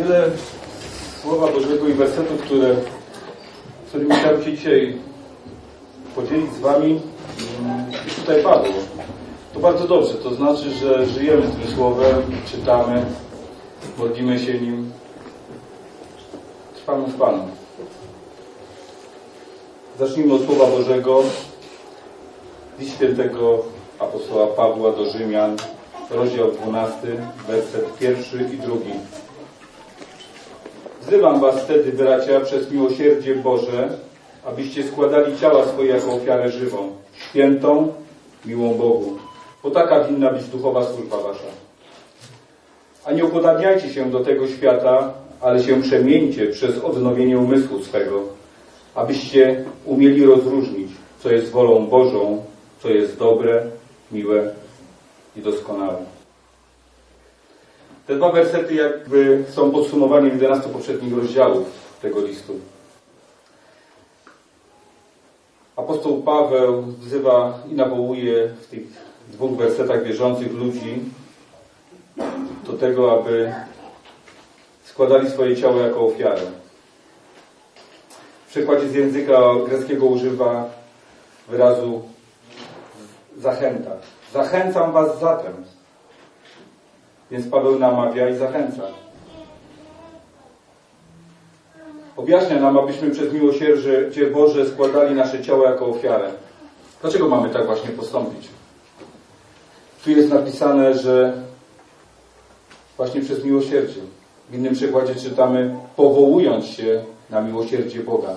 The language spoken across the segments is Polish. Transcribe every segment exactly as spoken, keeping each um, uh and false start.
wiele Słowa Bożego i wersetów, które, którymi chciałbym się dzisiaj podzielić z Wami, i tutaj padło. To bardzo dobrze, to znaczy, że żyjemy tym Słowem, czytamy, modlimy się nim, trwamy w Panu. Zacznijmy od Słowa Bożego, list świętego apostoła Pawła do Rzymian, rozdział dwunasty, werset pierwszy i drugi. Wzywam was wtedy, bracia, przez miłosierdzie Boże, abyście składali ciała swoje jako ofiarę żywą, świętą, miłą Bogu, bo taka winna być duchowa służba wasza. A nie upodabniajcie się do tego świata, ale się przemieńcie przez odnowienie umysłu swego, abyście umieli rozróżnić, co jest wolą Bożą, co jest dobre, miłe i doskonałe. Te dwa wersety jakby są podsumowaniem jedenastu poprzednich rozdziałów tego listu. Apostoł Paweł wzywa i nawołuje w tych dwóch wersetach wierzących ludzi do tego, aby składali swoje ciało jako ofiarę. W przekładzie z języka greckiego używa wyrazu zachęta. Zachęcam was zatem. Więc Paweł namawia i zachęca. Objaśnia nam, abyśmy przez miłosierdzie Boże składali nasze ciało jako ofiarę. Dlaczego mamy tak właśnie postąpić? Tu jest napisane, że właśnie przez miłosierdzie. W innym przykładzie czytamy, powołując się na miłosierdzie Boga.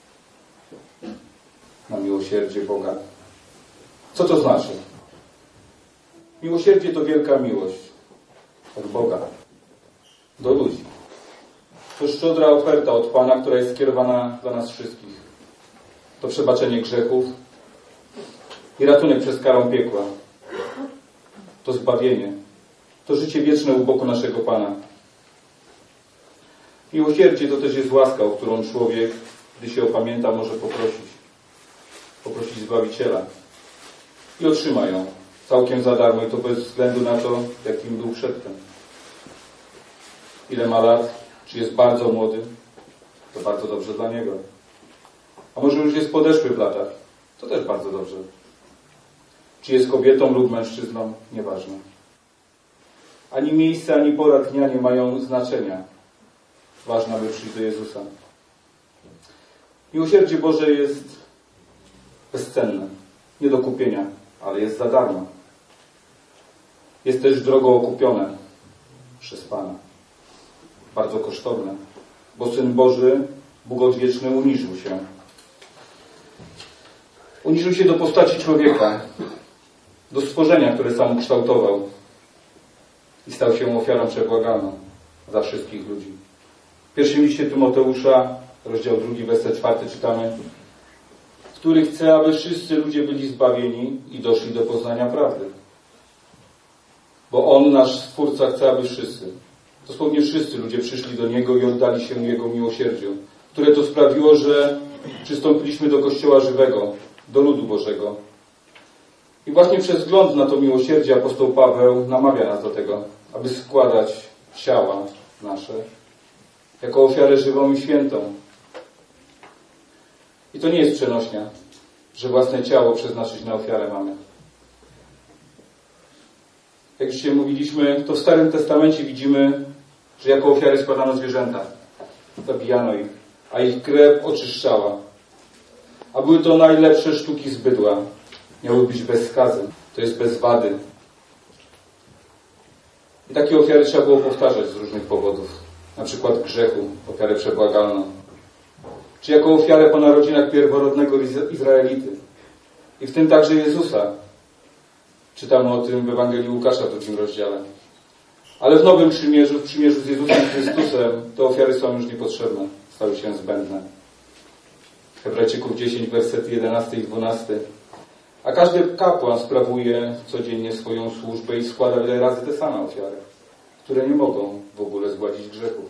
Na miłosierdzie Boga. Co to znaczy? Miłosierdzie to wielka miłość od Boga do ludzi. To szczodra oferta od Pana, która jest skierowana dla nas wszystkich. To przebaczenie grzechów i ratunek przez karę piekła. To zbawienie. To życie wieczne u boku naszego Pana. Miłosierdzie to też jest łaska, o którą człowiek, gdy się opamięta, może poprosić. Poprosić Zbawiciela. I otrzyma ją całkiem za darmo, i to bez względu na to, jakim był przedtem. Ile ma lat, czy jest bardzo młody, to bardzo dobrze dla niego. A może już jest podeszły w latach, to też bardzo dobrze. Czy jest kobietą lub mężczyzną, nieważne. Ani miejsce, ani pora dnia nie mają znaczenia. Ważne, aby przyjść do Jezusa. Miłosierdzie Boże jest bezcenne, nie do kupienia, ale jest za darmo. Jest też drogo okupione przez Pana. Bardzo kosztowne, bo Syn Boży, Bóg odwieczny, uniżył się. Uniżył się do postaci człowieka, do stworzenia, które sam ukształtował i stał się ofiarą przebłagalną za wszystkich ludzi. W pierwszym liście Tymoteusza, rozdział drugi, werset czwarty czytamy, który chce, aby wszyscy ludzie byli zbawieni i doszli do poznania prawdy. Bo On, nasz Stwórca, chce, aby wszyscy, dosłownie wszyscy ludzie przyszli do Niego i oddali się Jego miłosierdziu, które to sprawiło, że przystąpiliśmy do Kościoła żywego, do ludu Bożego. I właśnie przez wzgląd na to miłosierdzie apostoł Paweł namawia nas do tego, aby składać ciała nasze jako ofiarę żywą i świętą. I to nie jest przenośnia, że własne ciało przeznaczyć na ofiarę mamy. Jak już dzisiaj mówiliśmy, to w Starym Testamencie widzimy, że jako ofiary składano zwierzęta. Zabijano ich, a ich krew oczyszczała. A były to najlepsze sztuki z bydła. Miały być bez skazy, to jest bez wady. I takie ofiary trzeba było powtarzać z różnych powodów. Na przykład grzechu, ofiarę przebłagalną. Czy jako ofiarę po narodzinach pierworodnego Izraelity. I w tym także Jezusa. Czytamy o tym w Ewangelii Łukasza w drugim rozdziale. Ale w Nowym Przymierzu, w przymierzu z Jezusem Chrystusem, te ofiary są już niepotrzebne. Stały się zbędne. Hebrajczyków dziesięć, wersety jedenasty i dwunasty. A każdy kapłan sprawuje codziennie swoją służbę i składa wiele razy te same ofiary, które nie mogą w ogóle zgładzić grzechów.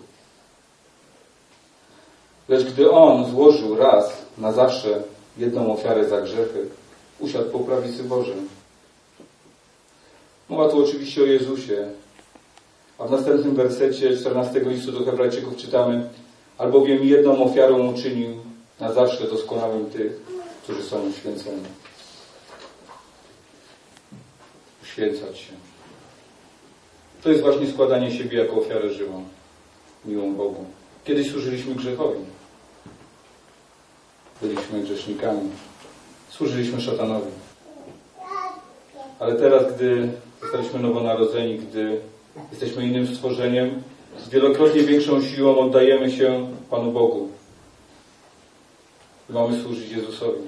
Lecz gdy On złożył raz na zawsze jedną ofiarę za grzechy, usiadł po prawicy Bożym. Mowa tu oczywiście o Jezusie, A w następnym wersecie czternastego listu do Hebrajczyków czytamy: albowiem jedną ofiarą uczynił na zawsze doskonałym tych, którzy są uświęceni. Uświęcać się. To jest właśnie składanie siebie jako ofiarę żywą, miłą Bogu. Kiedyś służyliśmy grzechowi. Byliśmy grzesznikami. Służyliśmy szatanowi. Ale teraz, gdy zostaliśmy nowonarodzeni, gdy jesteśmy innym stworzeniem, z wielokrotnie większą siłą oddajemy się Panu Bogu. I mamy służyć Jezusowi.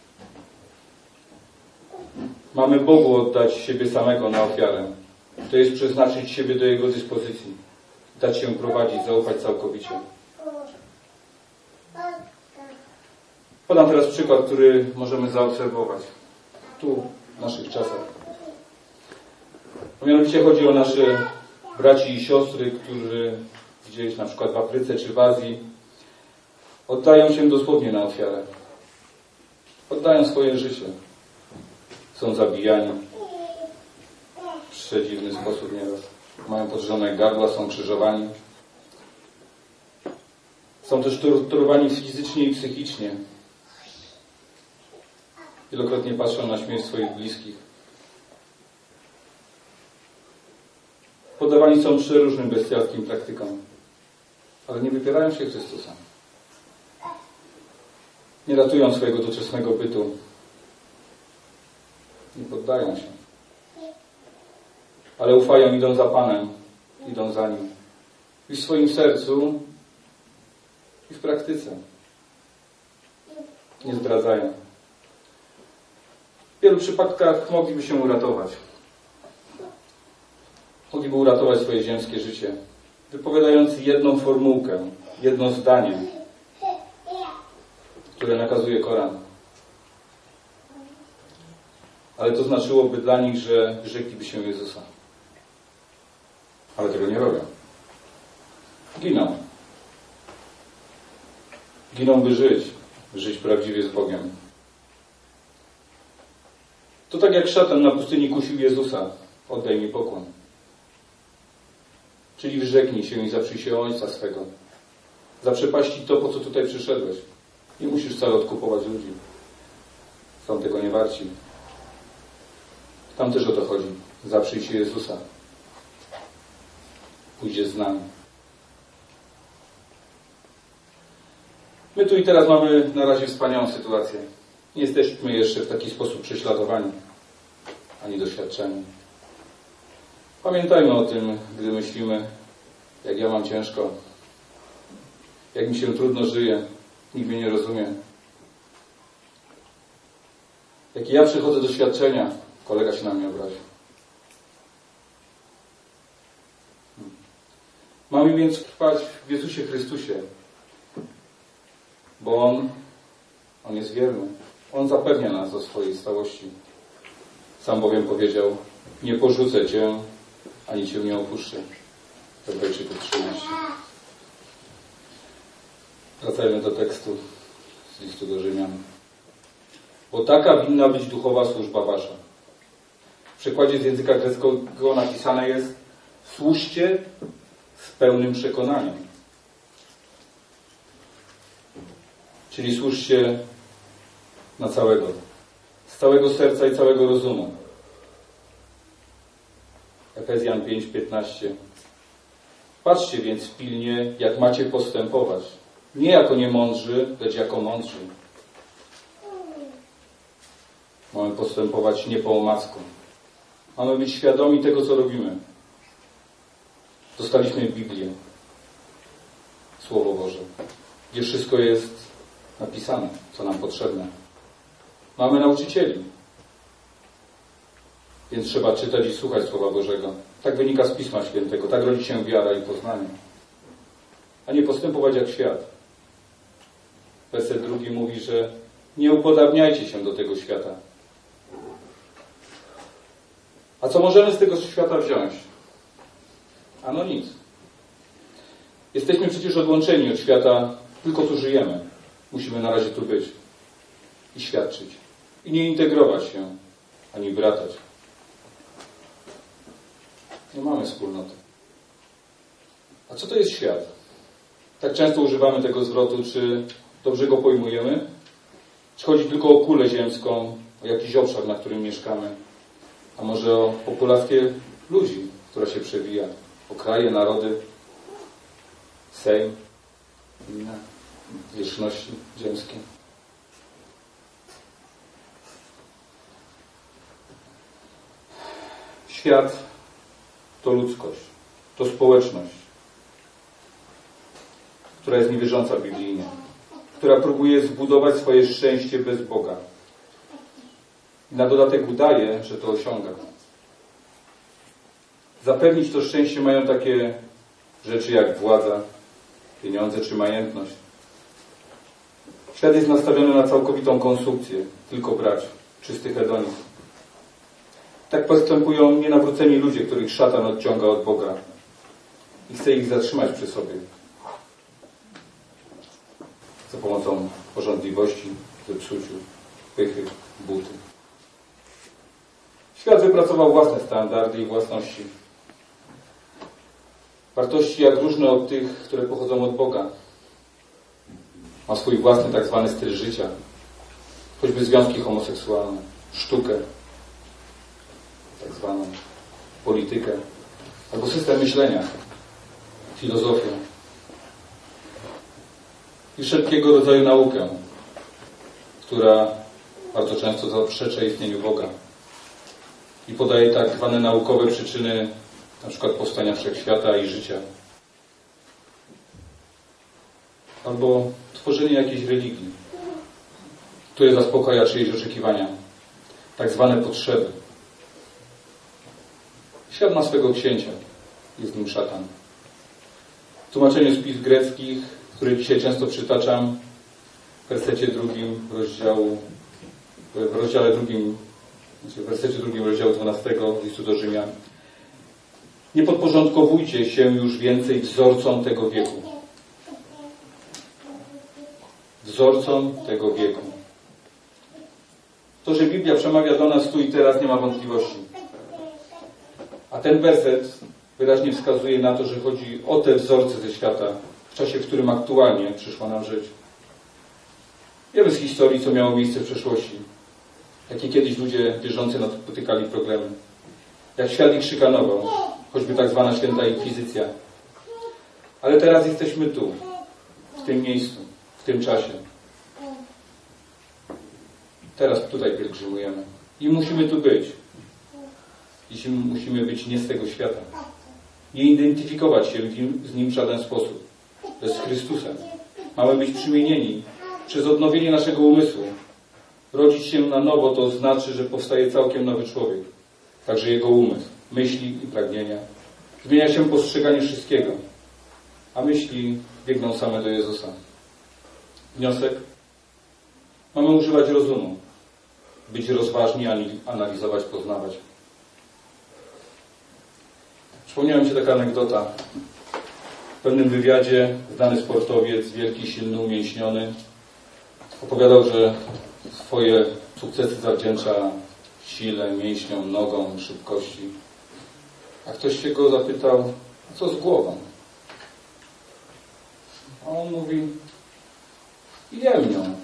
Mamy Bogu oddać siebie samego na ofiarę. To jest przeznaczyć siebie do Jego dyspozycji. Dać się prowadzić, zaufać całkowicie. Podam teraz przykład, który możemy zaobserwować. Tu, w naszych czasach. A mianowicie chodzi o nasze braci i siostry, którzy gdzieś na przykład w Afryce czy w Azji oddają się dosłownie na ofiarę. Oddają swoje życie. Są zabijani w przedziwny sposób nieraz. Mają podrzone gardła, są krzyżowani. Są też torturowani fizycznie i psychicznie. Wielokrotnie patrzą na śmierć swoich bliskich. Poddawani są przeróżnym bestialskim praktykom, ale nie wypierają się Chrystusa. Nie ratują swojego doczesnego bytu. Nie poddają się. Ale ufają, idą za Panem, idą za Nim. I w swoim sercu, i w praktyce. Nie zdradzają. W wielu przypadkach mogliby się uratować. Mogliby uratować swoje ziemskie życie, wypowiadając jedną formułkę, jedno zdanie, które nakazuje Koran. Ale to znaczyłoby dla nich, że wyrzekliby się Jezusa. Ale tego nie robią. Giną. Giną, by żyć. Żyć prawdziwie z Bogiem. To tak jak szatan na pustyni kusił Jezusa. Oddaj mi pokłon. Czyli wyrzeknij się i zaprzyj się Ojca swego. Zaprzepaścić to, po co tutaj przyszedłeś. Nie musisz wcale odkupować ludzi. Są tego nie warci. Tam też o to chodzi. Zaprzyj się Jezusa. Pójdzie z nami. My tu i teraz mamy na razie wspaniałą sytuację. Nie jesteśmy jeszcze w taki sposób prześladowani, ani doświadczeni. Pamiętajmy o tym, gdy myślimy, jak ja mam ciężko, jak mi się trudno żyje, nikt mnie nie rozumie. Jak ja przychodzę do doświadczenia, kolega się na mnie obrazi. Mamy więc trwać w Jezusie Chrystusie, bo On, On jest wierny. On zapewnia nas o swojej stałości. Sam bowiem powiedział: nie porzucę Cię, ani Cię nie opuszczę. Hebrajczyków trzynaście. Wracajmy do tekstu z listu do Rzymian. Bo taka winna być duchowa służba wasza. W przekładzie z języka greckiego napisane jest: służcie z pełnym przekonaniem. Czyli służcie na całego. Z całego serca i całego rozumu. Efezjan pięć piętnaście. Patrzcie więc pilnie, jak macie postępować. Nie jako niemądrzy, lecz jako mądrzy. Mamy postępować nie po omacku. Mamy być świadomi tego, co robimy. Dostaliśmy Biblię, Słowo Boże, gdzie wszystko jest napisane, co nam potrzebne. Mamy nauczycieli, więc trzeba czytać i słuchać Słowa Bożego. Tak wynika z Pisma Świętego, tak rodzi się wiara i poznanie. A nie postępować jak świat. Werset drugi mówi, że nie upodabniajcie się do tego świata. A co możemy z tego świata wziąć? Ano nic. Jesteśmy przecież odłączeni od świata, tylko tu żyjemy. Musimy na razie tu być i świadczyć. I nie integrować się, ani bratać. Nie mamy wspólnoty. A co to jest świat? Tak często używamy tego zwrotu, czy dobrze go pojmujemy? Czy chodzi tylko o kulę ziemską, o jakiś obszar, na którym mieszkamy? A może o populację ludzi, która się przewija? O kraje, narody, Sejm, inne zwierzchności ziemskie? Świat to ludzkość, to społeczność, która jest niewierząca biblijnie, która próbuje zbudować swoje szczęście bez Boga. I na dodatek udaje, że to osiąga. Zapewnić to szczęście mają takie rzeczy jak władza, pieniądze czy majętność. Świat jest nastawiony na całkowitą konsumpcję, tylko brać, czysty hedonizm. Tak postępują nienawróceni ludzie, których szatan odciąga od Boga i chce ich zatrzymać przy sobie. Za pomocą pożądliwości, zepsuciu, pychy, buty. Świat wypracował własne standardy i własności. Wartości jak różne od tych, które pochodzą od Boga. Ma swój własny tak zwany styl życia. Choćby związki homoseksualne, sztukę, tak zwaną politykę, albo system myślenia, filozofię i wszelkiego rodzaju naukę, która bardzo często zaprzecza istnieniu Boga i podaje tak zwane naukowe przyczyny, na przykład powstania wszechświata i życia, albo tworzenie jakiejś religii, które zaspokaja czyjeś oczekiwania, tak zwane potrzeby. Świat ma swego księcia, jest nim szatan. W tłumaczeniu z pism greckich, który dzisiaj często przytaczam, w wersecie drugim rozdziału, w rozdziale drugim, znaczy w wersecie drugim rozdziału dwunastego listu do Rzymian. Nie podporządkowujcie się już więcej wzorcom tego wieku. Wzorcom tego wieku. To, że Biblia przemawia do nas tu i teraz, nie ma wątpliwości. A ten werset wyraźnie wskazuje na to, że chodzi o te wzorce ze świata, w czasie, w którym aktualnie przyszło nam żyć. Wiemy z historii, co miało miejsce w przeszłości. Jakie kiedyś ludzie wierzący napotykali problemy. Jak świat ich szykanował, choćby tak zwana święta inkwizycja. Ale teraz jesteśmy tu, w tym miejscu, w tym czasie. Teraz tutaj pielgrzymujemy. I musimy tu być. Jeśli musimy być nie z tego świata. Nie identyfikować się z Nim w żaden sposób. To jest Chrystusem. Mamy być przemienieni przez odnowienie naszego umysłu. Rodzić się na nowo to znaczy, że powstaje całkiem nowy człowiek. Także jego umysł, myśli i pragnienia. Zmienia się postrzeganie wszystkiego. A myśli biegną same do Jezusa. Wniosek? Mamy używać rozumu. Być rozważni, analizować, poznawać. Przypomniała mi się taka anegdota. W pewnym wywiadzie znany sportowiec, wielki, silny, umięśniony, opowiadał, że swoje sukcesy zawdzięcza sile, mięśniom, nogom, szybkości. A ktoś się go zapytał, a co z głową? A on mówi, jem ją.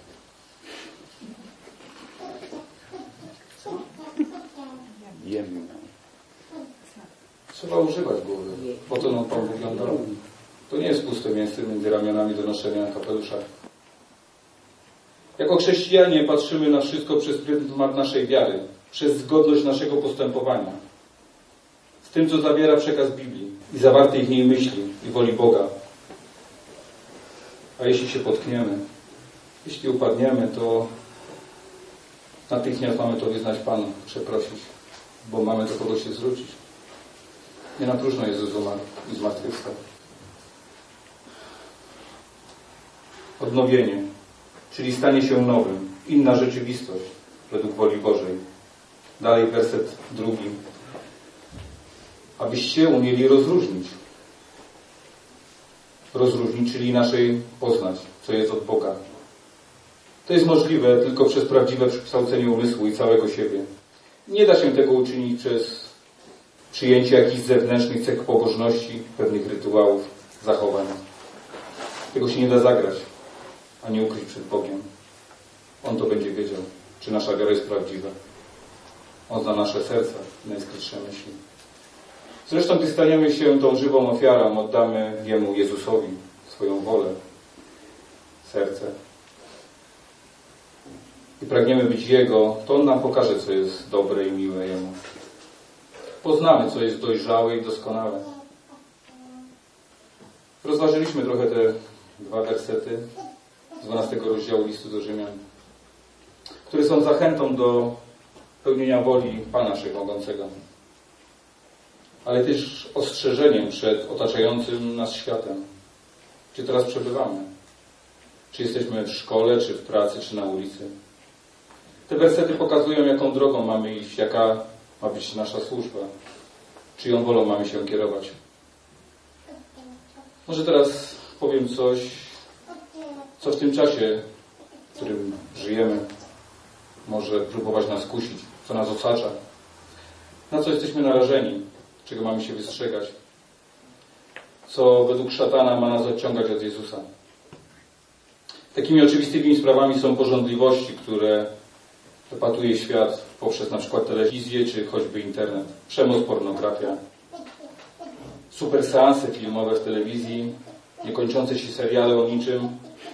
Jem ją. Trzeba używać głowy, po to nam Pan wyglądał. To nie jest puste miejsce między ramionami do noszenia kapelusza. Jako chrześcijanie patrzymy na wszystko przez pryzmat naszej wiary, przez zgodność naszego postępowania, z tym, co zawiera przekaz Biblii i zawartej w niej myśli i woli Boga. A jeśli się potkniemy, jeśli upadniemy, to natychmiast mamy to wyznać Panu, przeprosić, bo mamy do kogo się zwrócić. Nie na próżno Jezus umarł i zmartwychwstał. Odnowienie, czyli stanie się nowym, inna rzeczywistość według woli Bożej. Dalej werset drugi. Abyście umieli rozróżnić. Rozróżnić, czyli inaczej poznać, co jest od Boga. To jest możliwe tylko przez prawdziwe przekształcenie umysłu i całego siebie. Nie da się tego uczynić przez przyjęcie jakichś zewnętrznych cech pobożności, pewnych rytuałów, zachowań. Tego się nie da zagrać, ani ukryć przed Bogiem. On to będzie wiedział, czy nasza wiara jest prawdziwa. On zna nasze serca i najskrytsze myśli. Zresztą, gdy staniemy się tą żywą ofiarą, oddamy Jemu, Jezusowi, swoją wolę, serce i pragniemy być Jego, to On nam pokaże, co jest dobre i miłe Jemu. Poznamy, co jest dojrzałe i doskonałe. Rozważyliśmy trochę te dwa wersety z dwunastego rozdziału listu do Rzymian, które są zachętą do pełnienia woli Pana Wszechmogącego, ale też ostrzeżeniem przed otaczającym nas światem, gdzie teraz przebywamy. Czy jesteśmy w szkole, czy w pracy, czy na ulicy. Te wersety pokazują, jaką drogą mamy iść, jaka ma być nasza służba, czyją wolą mamy się kierować. Może teraz powiem coś, co w tym czasie, w którym żyjemy, może próbować nas kusić, co nas osacza, na co jesteśmy narażeni, czego mamy się wystrzegać, co według szatana ma nas odciągać od Jezusa. Takimi oczywistymi sprawami są pożądliwości, które wypatuje świat poprzez na przykład telewizję, czy choćby internet. Przemoc, pornografia, super seanse filmowe w telewizji, niekończące się seriale o niczym,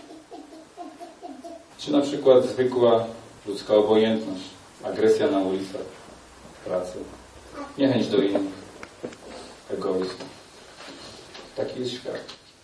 czy na przykład zwykła ludzka obojętność, agresja na ulicach, w pracy, niechęć do innych, egoizm. Taki jest świat.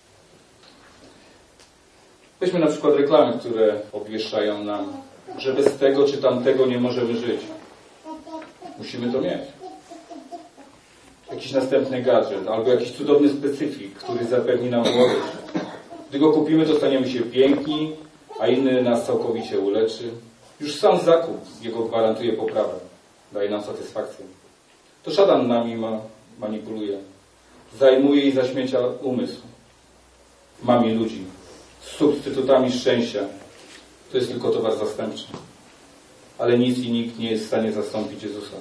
Weźmy na przykład reklamy, które obwieszczają nam, że bez tego czy tamtego nie możemy żyć. Musimy to mieć. Jakiś następny gadżet, albo jakiś cudowny specyfik, który zapewni nam młodość. Gdy go kupimy, to staniemy się piękni, a inny nas całkowicie uleczy. Już sam zakup jego gwarantuje poprawę, daje nam satysfakcję. To szatan nami ma, manipuluje. Zajmuje i zaśmiecia umysł. Mami ludzi z substytutami szczęścia. To jest tylko towar zastępczy. Ale nic i nikt nie jest w stanie zastąpić Jezusa.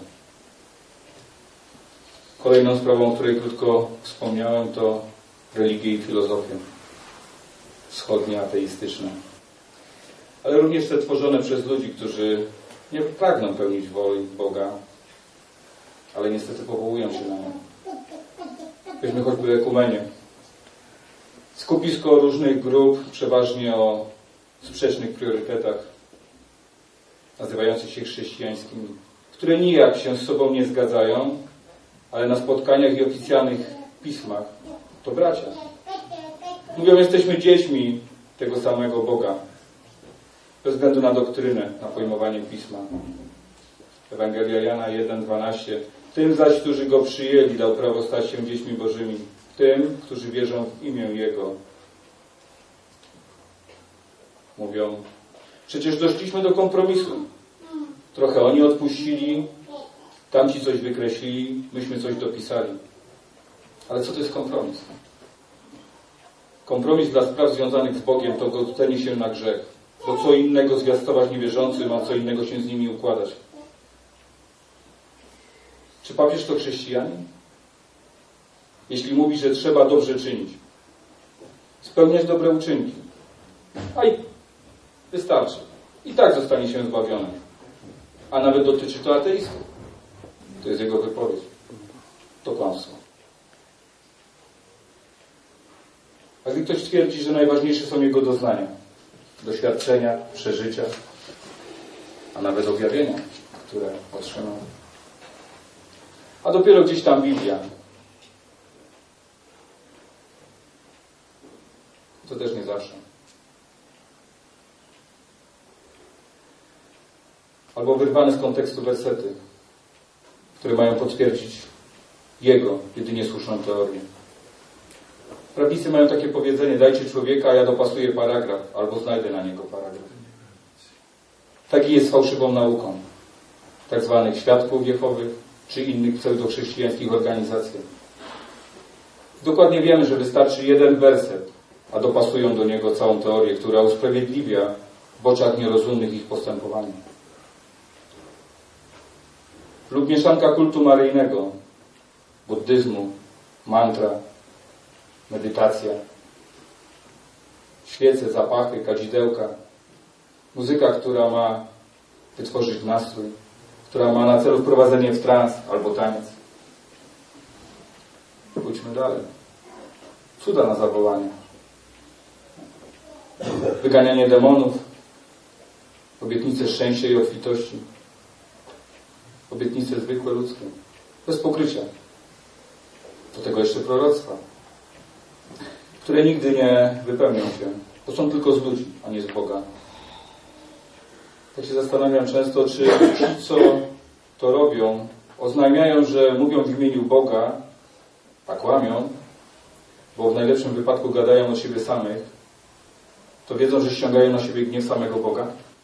Kolejną sprawą, o której krótko wspomniałem, to religie i filozofie wschodnie, ateistyczne. Ale również te tworzone przez ludzi, którzy nie pragną pełnić woli Boga, ale niestety powołują się na nią. Weźmy choćby ekumenię. Skupisko różnych grup, przeważnie o sprzecznych priorytetach, nazywających się chrześcijańskimi, które nijak się z sobą nie zgadzają, ale na spotkaniach i oficjalnych pismach to bracia. Mówią, jesteśmy dziećmi tego samego Boga, bez względu na doktrynę, na pojmowanie Pisma. Ewangelia Jana jeden dwanaście. Tym zaś, którzy Go przyjęli, dał prawo stać się dziećmi Bożymi. Tym, którzy wierzą w imię Jego. Mówią, przecież doszliśmy do kompromisu. Trochę oni odpuścili, tamci coś wykreślili, myśmy coś dopisali. Ale co to jest kompromis? Kompromis dla spraw związanych z Bogiem to godzenie się na grzech. Bo co innego zwiastować niewierzącym, a co innego się z nimi układać. Czy papież to chrześcijanin? Jeśli mówi, że trzeba dobrze czynić, spełniać dobre uczynki, a i wystarczy. I tak zostanie się zbawiony. A nawet dotyczy to ateistów. To jest jego wypowiedź. To kłamstwo. A gdy ktoś twierdzi, że najważniejsze są jego doznania, doświadczenia, przeżycia, a nawet objawienia, które otrzymał. A dopiero gdzieś tam Biblia. To też nie zawsze. Albo wyrwane z kontekstu wersety, które mają potwierdzić jego jedynie słuszną teorię. Prawnicy mają takie powiedzenie, dajcie człowieka, a ja dopasuję paragraf, albo znajdę na niego paragraf. Taki jest fałszywą nauką tak zwanych świadków Jehowych, czy innych pseudochrześcijańskich organizacji. Dokładnie wiemy, że wystarczy jeden werset, a dopasują do niego całą teorię, która usprawiedliwia w oczach nierozumnych ich postępowanie. Lub mieszanka kultu maryjnego buddyzmu, mantra, medytacja, świece, zapachy, kadzidełka, muzyka, która ma wytworzyć nastrój, która ma na celu wprowadzenie w trans albo taniec. Pójdźmy dalej. Cuda na zawołanie. Wyganianie demonów, obietnice szczęścia i obfitości, obietnice zwykłe ludzkie, bez pokrycia. Do tego jeszcze proroctwa, które nigdy nie wypełnią się, bo są tylko z ludzi, a nie z Boga. Tak się zastanawiam często, czy ci, co to robią, oznajmiają, że mówią w imieniu Boga, a kłamią, bo w najlepszym wypadku gadają o siebie samych, to wiedzą, że ściągają na siebie gniew samego Boga,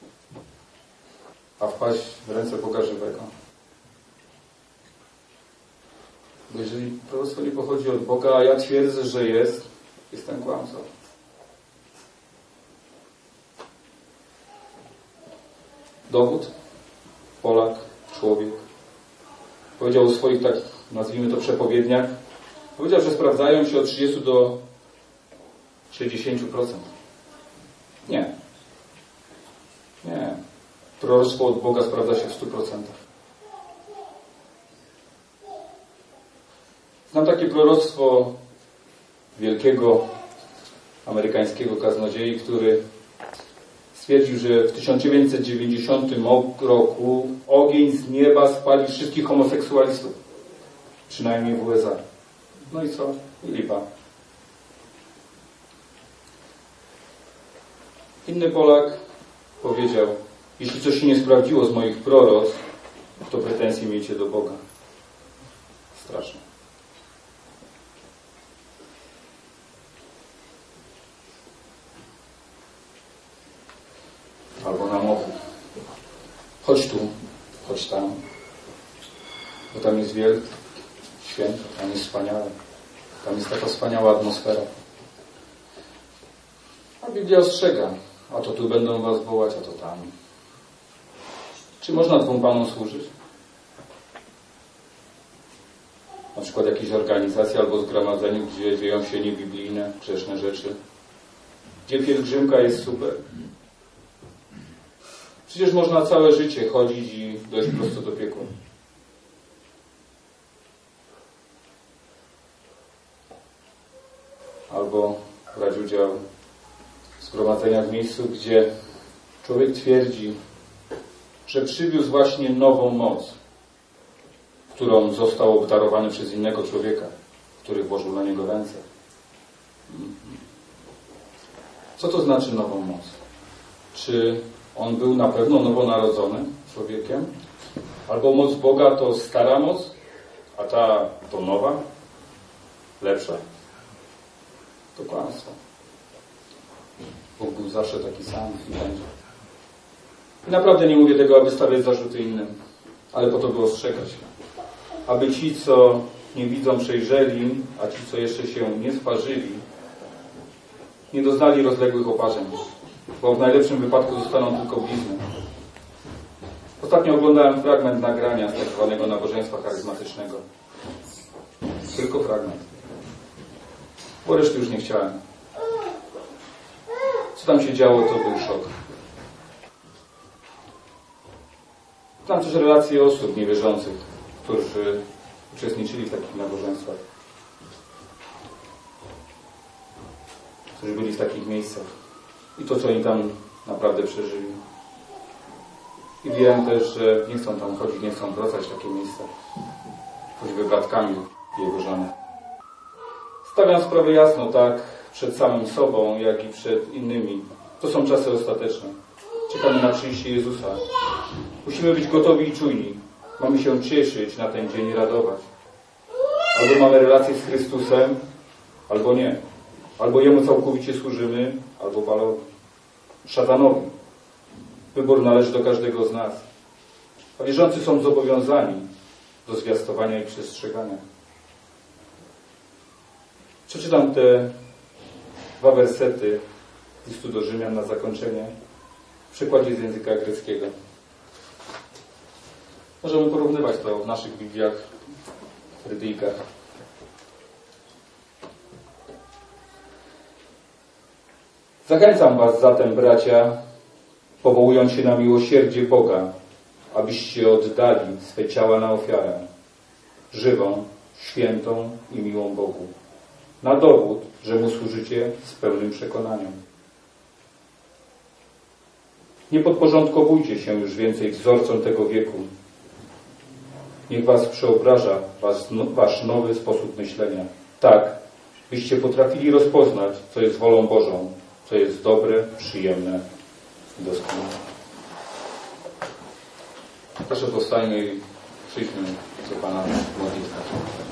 a wpaść w ręce Boga żywego. Bo jeżeli proroctwo nie pochodzi od Boga, a ja twierdzę, że jest, jestem kłamcą. Dowód, Polak, człowiek, powiedział o swoich, tak nazwijmy to, przepowiedniach, powiedział, że sprawdzają się od trzydziestu do sześćdziesięciu procent. Nie. Nie. Proroctwo od Boga sprawdza się w stu procentach. Znam takie proroctwo wielkiego amerykańskiego kaznodziei, który stwierdził, że w tysiąc dziewięćset dziewięćdziesiątym roku ogień z nieba spali wszystkich homoseksualistów. Przynajmniej w U S A. No i co? I lipa. Inny Polak powiedział: jeśli coś się nie sprawdziło z moich proroctw, to pretensje miejcie do Boga. Straszne. Albo na mowy. Chodź tu, chodź tam, bo tam jest wielki, święto, tam jest wspaniale. Tam jest taka wspaniała atmosfera. A Biblia ostrzega, a to tu będą was wołać, a to tam. Czy można dwóm panom służyć? Na przykład jakiejś organizacji albo zgromadzeniu, gdzie dzieją się niebiblijne, grzeszne rzeczy. Gdzie pielgrzymka jest super. Przecież można całe życie chodzić i dojść prosto do piekła. Albo brać udział w zgromadzeniach w miejscu, gdzie człowiek twierdzi, że przywiózł właśnie nową moc, którą został obdarowany przez innego człowieka, który włożył na niego ręce. Co to znaczy nową moc? Czy on był na pewno nowonarodzonym człowiekiem? Albo moc Boga to stara moc, a ta to nowa, lepsza? To kłamstwo. Bóg był zawsze taki sam i będzie. I naprawdę nie mówię tego, aby stawiać zarzuty innym, ale po to, by ostrzegać. Aby ci, co nie widzą, przejrzeli, a ci, co jeszcze się nie sparzyli, nie doznali rozległych oparzeń, bo w najlepszym wypadku zostaną tylko blizny. Ostatnio oglądałem fragment nagrania z tak zwanego nabożeństwa charyzmatycznego. Tylko fragment. Bo reszty już nie chciałem. Co tam się działo, to był szok. Znam też relacje osób niewierzących, którzy uczestniczyli w takich nabożeństwach. Którzy byli w takich miejscach. I to, co oni tam naprawdę przeżyli. I wiem też, że nie chcą tam chodzić, nie chcą wracać w takie miejsca. Choćby bratkami jego żony. Stawiam sprawę jasno, tak przed samym sobą, jak i przed innymi. To są czasy ostateczne. Czekamy na przyjście Jezusa. Musimy być gotowi i czujni. Mamy się cieszyć na ten dzień i radować. Albo mamy relację z Chrystusem, albo nie. Albo Jemu całkowicie służymy, albo Balowi. Szatanowi. Wybór należy do każdego z nas. A wierzący są zobowiązani do zwiastowania i przestrzegania. Przeczytam te dwa wersety listu do Rzymian na zakończenie w przykładzie z języka greckiego. Możemy porównywać to w naszych Bibliach Fryderyka. Zachęcam was zatem, bracia, powołując się na miłosierdzie Boga, abyście oddali swe ciała na ofiarę, żywą, świętą i miłą Bogu, na dowód, że Mu służycie z pełnym przekonaniem. Nie podporządkowujcie się już więcej wzorcom tego wieku. Niech was przeobraża was, no, wasz nowy sposób myślenia, tak, byście potrafili rozpoznać, co jest wolą Bożą, co jest dobre, przyjemne i doskonałe. Proszę powstajmy i przyjdźmy do Pana modlitwę.